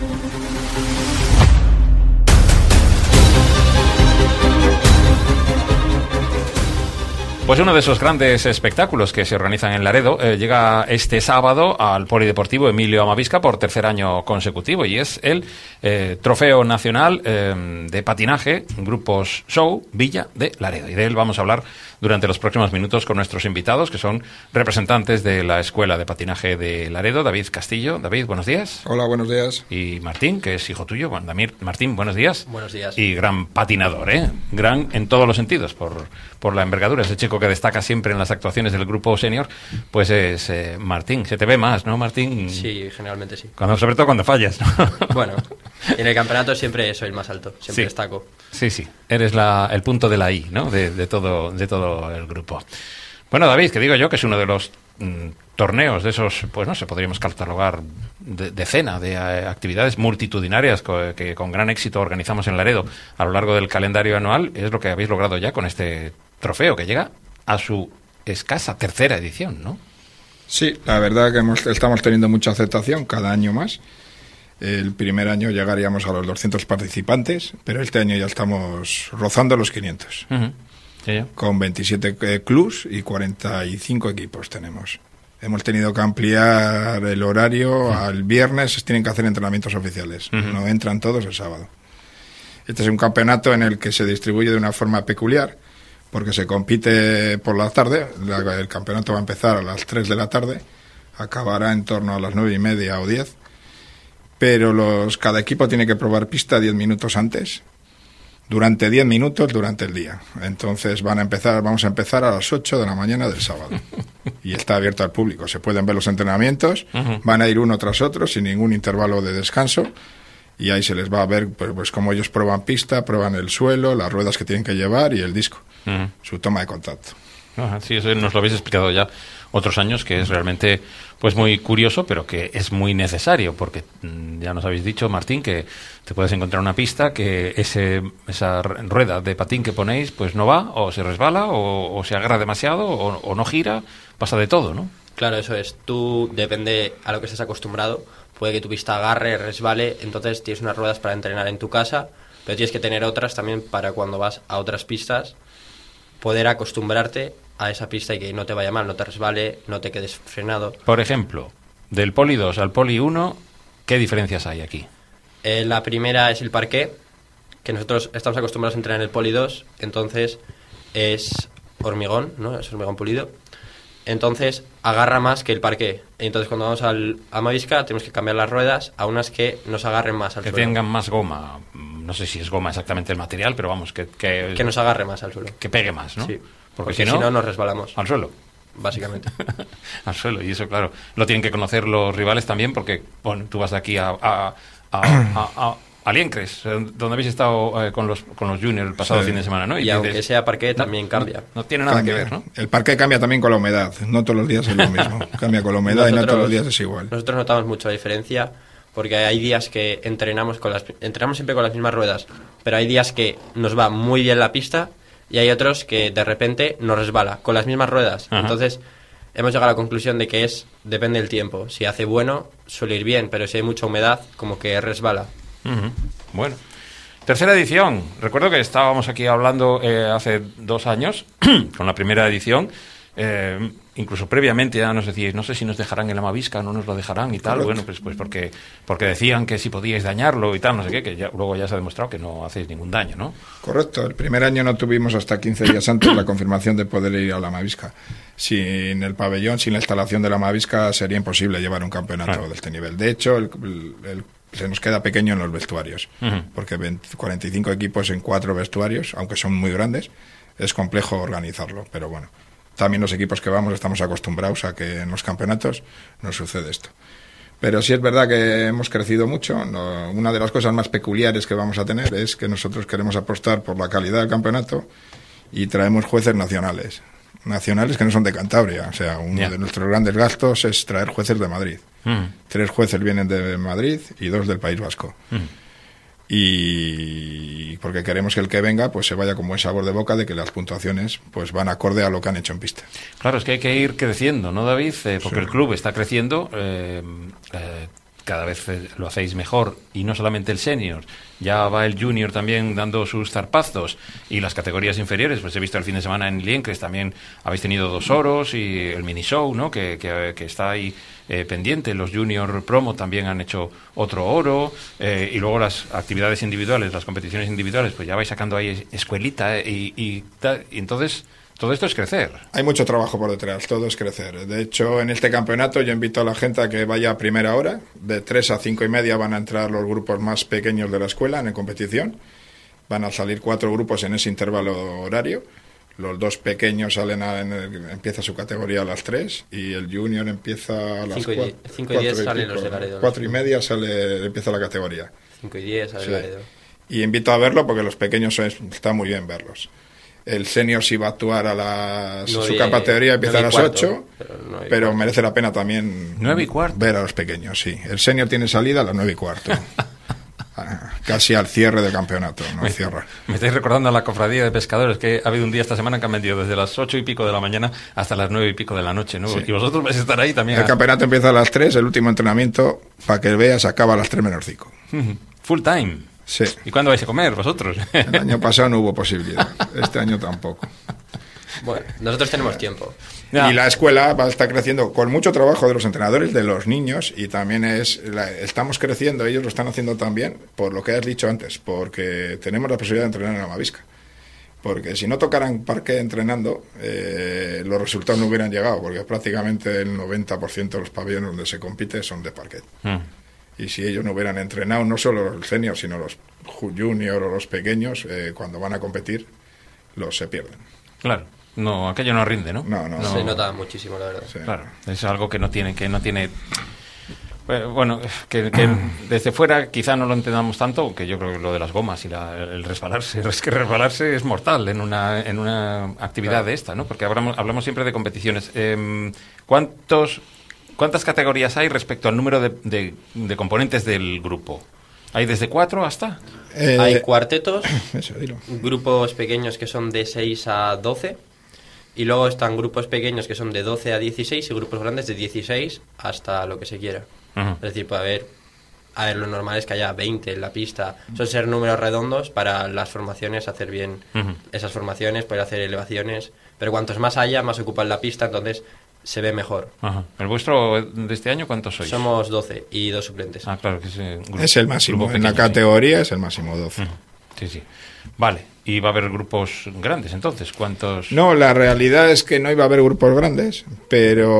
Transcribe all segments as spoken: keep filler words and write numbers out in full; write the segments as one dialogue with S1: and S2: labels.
S1: Pues uno de esos grandes espectáculos que se organizan en Laredo eh, llega este sábado al Polideportivo Emilio Amavisca por tercer año consecutivo y es el eh, Trofeo Nacional eh, de Patinaje Grupos Show Villa de Laredo. Y de él vamos a hablar durante los próximos minutos con nuestros invitados, que son representantes de la Escuela de Patinaje de Laredo, David Castillo. David, buenos días.
S2: Hola, buenos días.
S1: Y Martín, que es hijo tuyo. Bueno, Damir, Martín, buenos días.
S3: Buenos días.
S1: Y gran patinador, ¿eh? Gran en todos los sentidos, por, por la envergadura. Ese chico que destaca siempre en las actuaciones del grupo senior, pues es eh, Martín. Se te ve más, ¿no, Martín?
S3: Sí, generalmente sí.
S1: Cuando, sobre todo cuando fallas, ¿no?
S3: Bueno, en el campeonato siempre soy el más alto, siempre
S1: sí.
S3: destaco.
S1: Sí, sí. Eres la, el punto de la I, ¿no? De, de todo, de todo el grupo. Bueno, David, que digo yo que es uno de los mm, torneos de esos, pues no sé, podríamos catalogar de, decena de eh, actividades multitudinarias co que con gran éxito organizamos en Laredo a lo largo del calendario anual. Es lo que habéis logrado ya con este trofeo que llega a su escasa tercera edición, ¿no?
S2: Sí, la verdad que hemos, estamos teniendo mucha aceptación cada año más. El primer año llegaríamos a los doscientos participantes, pero este año ya estamos rozando los quinientos.
S1: Uh-huh. Sí, sí. Con
S2: veintisiete eh, clubs y cuarenta y cinco equipos tenemos. Hemos tenido que ampliar el horario uh-huh. al viernes, tienen que hacer entrenamientos oficiales. Uh-huh. No entran todos el sábado. Este es un campeonato en el que se distribuye de una forma peculiar, porque se compite por la tarde. La, el campeonato va a empezar a las tres de la tarde, acabará en torno a las nueve y media o diez. Pero los, cada equipo tiene que probar pista diez minutos antes, durante diez minutos durante el día. Entonces van a empezar, vamos a empezar a las ocho de la mañana del sábado. Y está abierto al público. Se pueden ver los entrenamientos, uh-huh. van a ir uno tras otro sin ningún intervalo de descanso. Y ahí se les va a ver pues, pues cómo ellos prueban pista, prueban el suelo, las ruedas que tienen que llevar y el disco, uh-huh. su toma de contacto.
S1: Uh-huh. Sí, eso nos lo habéis explicado ya otros años, que es realmente pues muy curioso, pero que es muy necesario, porque ya nos habéis dicho, Martín, que te puedes encontrar una pista que ese esa rueda de patín que ponéis pues no va, o se resbala, o, o se agarra demasiado, o, o no gira, pasa de todo, ¿no?
S3: Claro, eso es. Tú, depende a lo que estés acostumbrado, puede que tu pista agarre, resbale, entonces tienes unas ruedas para entrenar en tu casa, pero tienes que tener otras también para cuando vas a otras pistas, poder acostumbrarte a esa pista y que no te vaya mal, no te resbale, no te quedes frenado.
S1: Por ejemplo, del Poli dos al Poli uno, ¿qué diferencias hay aquí?
S3: Eh, la primera es el parqué, que nosotros estamos acostumbrados a entrenar en el Poli dos, entonces es hormigón, ¿no? Es hormigón pulido. Entonces agarra más que el parqué. Entonces cuando vamos al Amavisca tenemos que cambiar las ruedas a unas que nos agarren más al
S1: que
S3: suelo.
S1: Que tengan más goma. No sé si es goma exactamente el material, pero vamos, que... Que,
S3: que nos agarre más al suelo.
S1: Que pegue más, ¿no?
S3: Sí.
S1: Porque,
S3: Porque si, no, si no nos resbalamos.
S1: Al suelo.
S3: Básicamente.
S1: Al suelo. Y eso, claro, lo tienen que conocer los rivales también, porque, bueno, tú vas de aquí a... a, a, a, a a Liencres, donde habéis estado eh, con los con los juniors el pasado sí. fin de semana, ¿no?
S3: Y, y aunque dices, sea parqué, también
S1: no,
S3: cambia.
S1: No, no tiene nada
S2: cambia.
S1: que ver, ¿no?
S2: El parqué cambia también con la humedad. No todos los días es lo mismo. Cambia con la humedad nosotros, y no todos los días es igual.
S3: Nosotros notamos mucho la diferencia, porque hay días que entrenamos con las entrenamos siempre con las mismas ruedas, pero hay días que nos va muy bien la pista y hay otros que de repente nos resbala con las mismas ruedas. Ajá. Entonces hemos llegado a la conclusión de que es depende del tiempo. Si hace bueno, suele ir bien, pero si hay mucha humedad, como que resbala.
S1: Uh-huh. Bueno. Tercera edición. Recuerdo que estábamos aquí hablando eh, hace dos años, con la primera edición, eh, incluso previamente ya nos decíais, no sé si nos dejarán el Amavisca, no nos lo dejarán y tal. Correcto. Bueno, pues pues porque porque decían que si podíais dañarlo y tal, no sé qué, que ya, luego ya se ha demostrado que no hacéis ningún daño, ¿no?
S2: Correcto. El primer año no tuvimos hasta quince días antes la confirmación de poder ir al Amavisca. Sin el pabellón, sin la instalación del Amavisca, sería imposible llevar un campeonato claro. de este nivel. De hecho, el, el, el se nos queda pequeño en los vestuarios, uh-huh. porque veinte, cuarenta y cinco equipos en cuatro vestuarios, aunque son muy grandes, es complejo organizarlo, pero bueno, también los equipos que vamos estamos acostumbrados a que en los campeonatos nos sucede esto. Pero sí es verdad que hemos crecido mucho. No, una de las cosas más peculiares que vamos a tener es que nosotros queremos apostar por la calidad del campeonato y traemos jueces nacionales. Nacionales que no son de Cantabria. O sea, uno yeah. de nuestros grandes gastos es traer jueces de Madrid. Mm. Tres jueces vienen de Madrid y dos del País Vasco. Mm. Y porque queremos que el que venga pues se vaya con buen sabor de boca de que las puntuaciones pues van acorde a lo que han hecho en pista.
S1: Claro, es que hay que ir creciendo, ¿no, David? Eh, porque sí. el club está creciendo. Eh, eh, cada vez lo hacéis mejor, y no solamente el senior, ya va el junior también dando sus zarpazos, y las categorías inferiores, pues he visto el fin de semana en Liencres también habéis tenido dos oros, y el mini show, ¿no?, que, que, que está ahí eh, pendiente. Los junior promo también han hecho otro oro, eh, y luego las actividades individuales, las competiciones individuales, pues ya vais sacando ahí escuelita, eh, y, y, y entonces todo esto es crecer.
S2: Hay mucho trabajo por detrás, todo es crecer. De hecho, en este campeonato yo invito a la gente a que vaya a primera hora. De tres a cinco y media van a entrar los grupos más pequeños de la escuela en competición. Van a salir cuatro grupos en ese intervalo horario. Los dos pequeños salen a, en el, empieza su categoría a las tres y el junior empieza a las cuatro.
S3: cinco y diez salen los de Laredo.
S2: cuatro y media sale, empieza la categoría.
S3: cinco y diez sale
S2: sí.
S3: Laredo.
S2: Y invito a verlo porque los pequeños es, está muy bien verlos. El senior sí va a actuar a las...
S3: nueve,
S2: su categoría empieza a las
S3: cuarto,
S2: ocho,
S3: pero,
S2: pero merece la pena también
S1: nueve y cuarto.
S2: ver a los pequeños, sí. El senior tiene salida a las nueve y cuarto. Casi al cierre del campeonato, no
S1: me,
S2: cierra.
S1: Me estáis recordando a la cofradía de pescadores, que ha habido un día esta semana que han vendido desde las ocho y pico de la mañana hasta las nueve y pico de la noche, ¿no? Sí. Y vosotros vais a estar ahí también.
S2: El a... campeonato empieza a las tres, el último entrenamiento, para que veas, acaba a las tres menos cinco.
S1: Full time.
S2: Sí.
S1: ¿Y cuándo vais a comer vosotros?
S2: El año pasado no hubo posibilidad, este año tampoco.
S3: Bueno, nosotros tenemos tiempo.
S2: Ya. Y la escuela va a estar creciendo con mucho trabajo de los entrenadores, de los niños, y también es la, estamos creciendo, ellos lo están haciendo también, por lo que has dicho antes, porque tenemos la posibilidad de entrenar en Amavisca. Porque si no tocaran parque entrenando, eh, los resultados no hubieran llegado, porque prácticamente el noventa por ciento de los pabellones donde se compite son de parquet. Mm. Y si ellos no hubieran entrenado, no solo los seniors, sino los juniors o los pequeños, eh, cuando van a competir, los se pierden.
S1: Claro, no, aquello no rinde, ¿no?
S2: No, no.
S3: no. Se nota muchísimo, la verdad.
S1: Sí. Claro, es algo que no tiene, que no tiene. Bueno, que, que desde fuera quizá no lo entendamos tanto, aunque yo creo que lo de las gomas y la, el resbalarse, es que resbalarse es mortal en una, en una actividad claro. de esta, ¿no? Porque hablamos, hablamos siempre de competiciones. Eh, ¿Cuántos ¿Cuántas categorías hay respecto al número de, de, de componentes del grupo? ¿Hay desde cuatro hasta?
S3: Eh, hay cuartetos,
S2: eso, dilo.
S3: Grupos pequeños que son de seis a doce, y luego están grupos pequeños que son de doce a dieciséis y grupos grandes de dieciséis hasta lo que se quiera. Uh-huh. Es decir, puede haber, a ver, lo normal es que haya veinte en la pista. Son ser números redondos para las formaciones, hacer bien uh-huh. esas formaciones, poder hacer elevaciones, pero cuantos más haya, más ocupan la pista, entonces se ve mejor.
S1: Ajá. ¿El vuestro de este año cuántos sois?
S3: Somos doce y dos suplentes.
S1: Ah, claro, que es, eh, grupo,
S2: es el máximo. En pequeño, la categoría sí. es el máximo, doce. Uh-huh.
S1: Sí, sí. Vale. ¿Y va a haber grupos grandes entonces? ¿Cuántos?
S2: No, la realidad es que no iba a haber grupos grandes, pero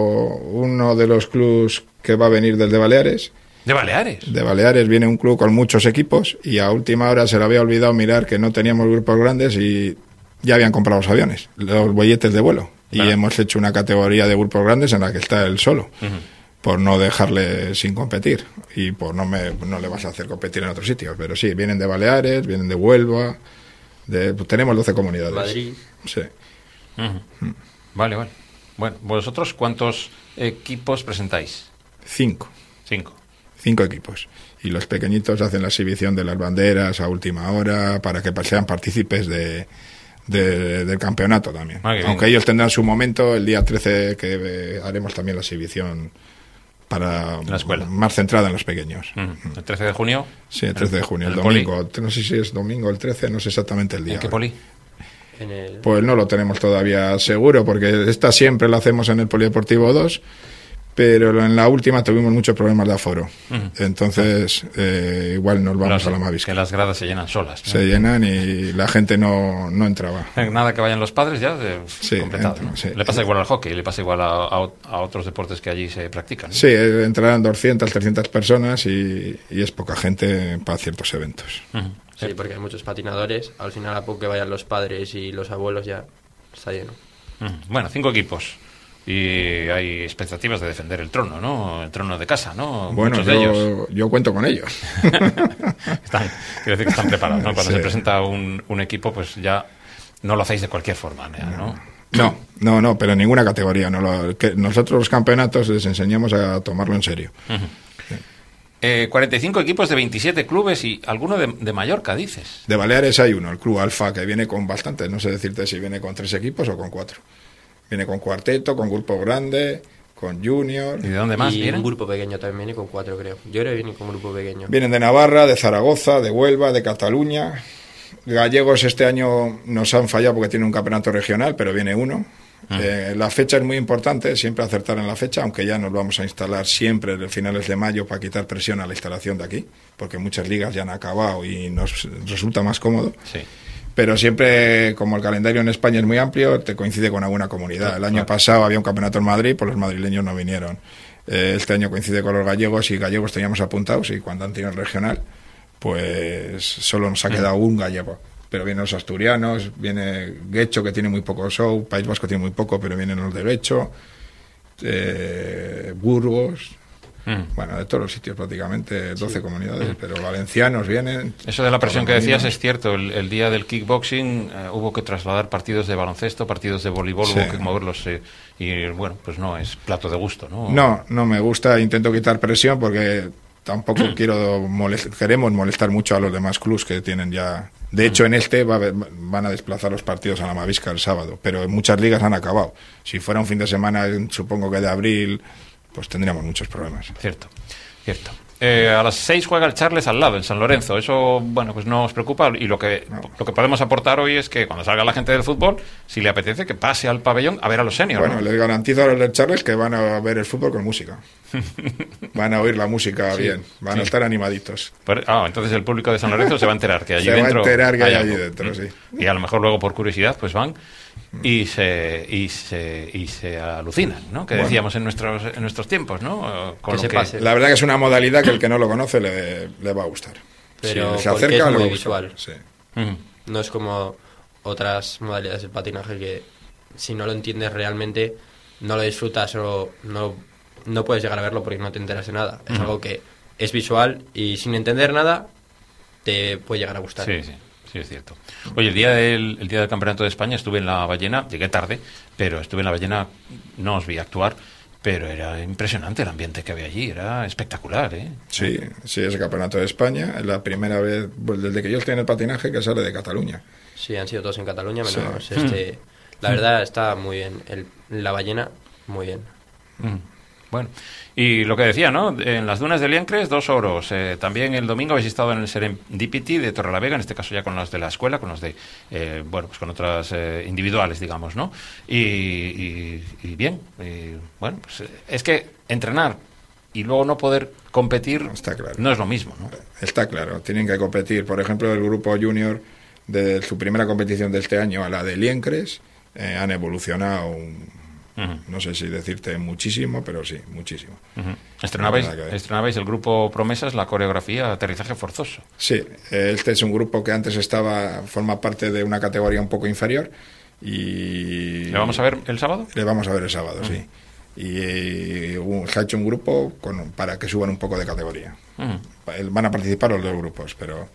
S2: uno de los clubs que va a venir desde Baleares.
S1: ¿De Baleares?
S2: De Baleares viene un club con muchos equipos y a última hora se le había olvidado mirar que no teníamos grupos grandes y ya habían comprado los aviones, los billetes de vuelo. Y claro. hemos hecho una categoría de grupos grandes en la que está él solo, uh-huh. por no dejarle sin competir. Y por no me no le vas a hacer competir en otros sitios. Pero sí, vienen de Baleares, vienen de Huelva, de, pues tenemos doce comunidades.
S3: Madrid.
S2: Sí.
S1: Uh-huh. Mm. Vale, vale. Bueno, ¿vosotros cuántos equipos presentáis?
S2: Cinco.
S1: Cinco.
S2: Cinco equipos. Y los pequeñitos hacen la exhibición de las banderas a última hora para que sean partícipes de... De, del campeonato también. Ah, aunque ellos tendrán su momento el día trece, que eh, haremos también la exhibición para
S1: la escuela
S2: más centrada en los pequeños.
S1: Uh-huh. ¿El trece de junio?
S2: Sí, el trece de junio, el, el domingo. Poli? No sé si es domingo el trece, no sé exactamente el día.
S1: ¿En qué poli?
S3: En el...
S2: Pues no lo tenemos todavía seguro, porque esta siempre la hacemos en el Polideportivo dos, pero en la última tuvimos muchos problemas de aforo. Uh-huh. Entonces, eh, igual nos vamos
S1: claro,
S2: a la Mavisca.
S1: Que las gradas se llenan solas, ¿no?
S2: Se llenan y la gente no, no entraba.
S1: Nada que vayan los padres ya, de,
S2: sí,
S1: completado.
S2: Entra,
S1: ¿no?
S2: sí.
S1: Le pasa igual al hockey, le pasa igual a, a, a otros deportes que allí se practican, ¿no?
S2: Sí, entrarán doscientas, trescientas personas y, y es poca gente para ciertos eventos.
S3: Uh-huh. Sí, porque hay muchos patinadores. Al final, a poco que vayan los padres y los abuelos, ya está lleno.
S1: Uh-huh. Bueno, cinco equipos. Y hay expectativas de defender el trono, ¿no? El trono de casa, ¿no?
S2: Bueno,
S1: Muchos de
S2: yo,
S1: ellos.
S2: yo cuento con ellos.
S1: están, quiero decir que están preparados, ¿no? Cuando
S2: sí.
S1: se presenta un, un equipo, pues ya no lo hacéis de cualquier forma, ¿no?
S2: No, no, no, pero en ninguna categoría. No lo, que nosotros los campeonatos les enseñamos a tomarlo en serio.
S1: Uh-huh. Sí. Eh, cuarenta y cinco equipos de veintisiete clubes y alguno de, de Mallorca, dices.
S2: De Baleares hay uno, el Club Alfa, que viene con bastantes. No sé decirte si viene con tres equipos o con cuatro. Viene con cuarteto, con grupo grande, con Junior.
S1: ¿Y de dónde más
S3: y
S1: vienen?
S3: un grupo pequeño también viene con cuatro, creo. Yo creo que viene con un grupo pequeño.
S2: Vienen de Navarra, de Zaragoza, de Huelva, de Cataluña. Gallegos este año nos han fallado porque tiene un campeonato regional, pero viene uno. Mm. Eh, la fecha es muy importante, siempre acertar en la fecha, aunque ya nos vamos a instalar siempre en finales de mayo para quitar presión a la instalación de aquí, porque muchas ligas ya han acabado y nos resulta más cómodo.
S1: Sí.
S2: Pero siempre, como el calendario en España es muy amplio, te coincide con alguna comunidad.
S1: Claro,
S2: el año
S1: claro.
S2: pasado había un campeonato en Madrid, pues los madrileños no vinieron. Eh, este año coincide con los gallegos y gallegos teníamos apuntados, y cuando han tenido el regional, pues solo nos ha quedado mm. un gallego. Pero vienen los asturianos, viene Guecho, que tiene muy poco show, País Vasco tiene muy poco, pero vienen los de Guecho, eh, Burgos... Mm. Bueno, de todos los sitios prácticamente, doce sí. comunidades, mm. pero valencianos vienen.
S1: Eso de la presión que decías es cierto. El, el día del kickboxing eh, hubo que trasladar partidos de baloncesto, partidos de voleibol, sí. hubo que moverlos eh, y bueno, pues no es plato de gusto, ¿no?
S2: No, no me gusta, intento quitar presión porque tampoco quiero molest- queremos molestar mucho a los demás clubs que tienen ya. De hecho, en este va a haber, van a desplazar los partidos a la Mavisca el sábado, pero en muchas ligas han acabado. Si fuera un fin de semana, supongo que de abril, pues tendríamos muchos problemas.
S1: Cierto, cierto. Eh, a las seis juega el Charles al lado, en San Lorenzo. Eso, bueno, pues no os preocupa. Y lo que, no. lo que podemos aportar hoy es que cuando salga la gente del fútbol, si le apetece, que pase al pabellón a ver a los seniors.
S2: Bueno,
S1: ¿no?
S2: les garantizo a los del Charles que van a ver el fútbol con música. Van a oír la música sí, bien, van sí. a estar animaditos.
S1: Pero, ah, entonces el público de San Lorenzo se va a enterar que allí
S2: se
S1: dentro...
S2: Se va a enterar que hay, hay allí
S1: algo.
S2: dentro, sí.
S1: Y a lo mejor luego por curiosidad pues van y se y se y se alucinan, ¿no? Que bueno. decíamos en nuestros en nuestros tiempos, ¿no? Con
S3: que
S1: lo
S3: se
S1: que...
S3: pase.
S2: La verdad que es una modalidad que el que no lo conoce le, le va a gustar.
S3: Pero
S2: si se acerca,
S3: es muy
S2: lo
S3: visual.
S2: Sí.
S3: Uh-huh. No es como otras modalidades del patinaje que si no lo entiendes realmente no lo disfrutas o no, no puedes llegar a verlo porque no te enteras de nada. Es uh-huh. algo que es visual y sin entender nada te puede llegar a gustar.
S1: Sí, sí. Sí, es cierto. Oye, el día del el día del Campeonato de España estuve en La Ballena, llegué tarde, pero estuve en La Ballena, no os vi actuar, pero era impresionante el ambiente que había allí, era espectacular, ¿eh?
S2: Sí, sí, es el Campeonato de España, es la primera vez, pues, desde que yo estoy en el patinaje, que sale de Cataluña.
S3: Sí, han sido todos en Cataluña, menos
S2: sí.
S3: este... Mm. La verdad está muy bien, el, La Ballena, muy bien.
S1: Mm. Bueno, y lo que decía, ¿no? En las dunas de Liencres, dos oros. Eh, también el domingo habéis estado en el Serendipity de Torrelavega, en este caso ya con los de la escuela, con los de, eh, bueno, pues con otras eh, individuales, digamos, ¿no? Y, y, y bien, y, bueno, pues es que entrenar y luego no poder competir
S2: no, está claro.
S1: no es lo mismo, ¿no?
S2: Está claro, tienen que competir. Por ejemplo, el grupo junior de su primera competición de este año a la de Liencres eh, han evolucionado un... Uh-huh. No sé si decirte muchísimo, pero sí, muchísimo.
S1: Uh-huh. Estrenabais, estrenabais el grupo Promesas, la coreografía Aterrizaje Forzoso.
S2: Sí, este es un grupo que antes estaba, forma parte de una categoría un poco inferior y...
S1: ¿Le vamos a ver el sábado?
S2: Le vamos a ver el sábado, uh-huh. sí. Y, y se ha hecho un grupo con, para que suban un poco de categoría. Uh-huh. Van a participar los dos grupos, pero...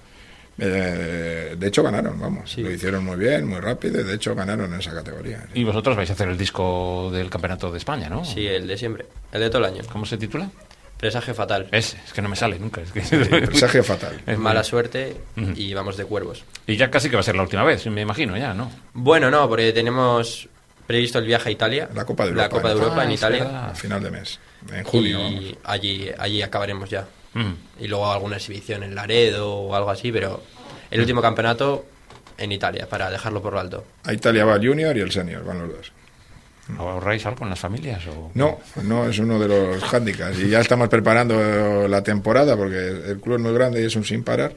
S2: Eh, de hecho ganaron, vamos, sí. Lo hicieron muy bien, muy rápido y de hecho ganaron en esa categoría. ¿Sí?
S1: Y vosotros vais a hacer el disco del Campeonato de España, ¿no?
S3: Sí, el de siempre, el de todo el año.
S1: ¿Cómo se titula?
S3: Presagio fatal.
S1: Ese, es que no me sale nunca. Es que...
S2: sí, presagio fatal.
S3: Es mala suerte uh-huh. y vamos de cuervos.
S1: Y ya casi que va a ser la última vez, me imagino, ya, ¿no?
S3: Bueno, no, porque tenemos previsto el viaje a Italia.
S2: La Copa de Europa.
S3: La Copa de Europa
S2: ah,
S3: en Italia.
S2: A final de mes, en junio.
S3: Y
S2: vamos.
S3: allí, allí acabaremos ya.
S1: Uh-huh.
S3: Y luego alguna exhibición en Laredo o algo así, pero... El último campeonato en Italia, para dejarlo por lo alto.
S2: A Italia va el junior y el senior, van los dos.
S1: ¿Ahorráis algo en las familias? O...
S2: No, no es uno de los hándicaps. Y ya estamos preparando la temporada porque el club es muy grande y es un sin parar.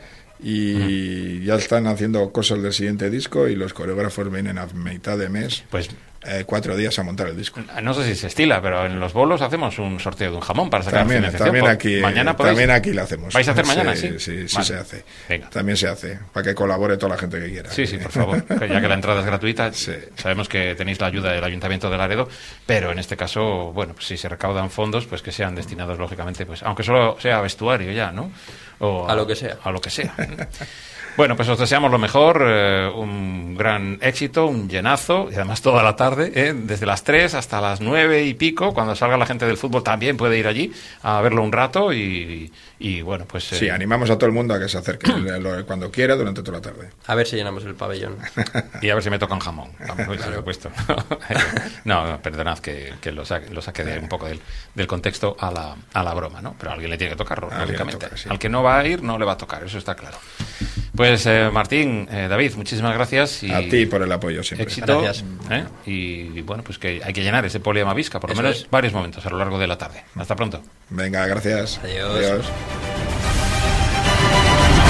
S2: Y mm. ya están haciendo cosas del siguiente disco y los coreógrafos vienen a mitad de mes.
S1: Pues
S2: eh, cuatro días a montar el disco.
S1: No sé si se estila, pero en los bolos hacemos un sorteo de un jamón para sacar
S2: también,
S1: financiación.
S2: También aquí,
S1: mañana podéis...
S2: también aquí lo hacemos.
S1: ¿Vais a hacer mañana?
S2: Sí,
S1: sí,
S2: sí, sí
S1: vale.
S2: se hace.
S1: Venga.
S2: También se hace, para que colabore toda la gente que quiera.
S1: Sí, sí, por favor. Ya que la entrada es gratuita,
S2: sí.
S1: Sabemos que tenéis la ayuda del Ayuntamiento de Laredo, pero en este caso, bueno, pues si se recaudan fondos, pues que sean destinados, lógicamente, pues aunque solo sea vestuario ya, ¿no? o
S3: a lo que sea.
S1: A lo que sea. Bueno, pues os deseamos lo mejor, eh, un gran éxito, un llenazo, y además toda la tarde, eh, desde las tres hasta las nueve y pico, cuando salga la gente del fútbol también puede ir allí a verlo un rato y, y bueno, pues... Eh...
S2: Sí, animamos a todo el mundo a que se acerque cuando quiera durante toda la tarde.
S3: A ver si llenamos el pabellón.
S1: Y a ver si me tocan jamón, también, por supuesto. No, no, perdonad que, que lo saque, lo saque de un poco del, del contexto a la, a la broma, ¿no? Pero a alguien le tiene que tocarlo, lógicamente. Toca, sí. Al que no va a ir no le va a tocar, eso está claro. Pues eh, Martín, eh, David, muchísimas gracias. Y
S2: a ti por el apoyo siempre.
S1: Éxito.
S3: Gracias.
S1: ¿eh? Y bueno, pues que hay que llenar ese Poli Amavisca, por lo Eso menos es. varios momentos a lo largo de la tarde. Hasta pronto.
S2: Venga, gracias.
S3: Adiós.
S2: Adiós.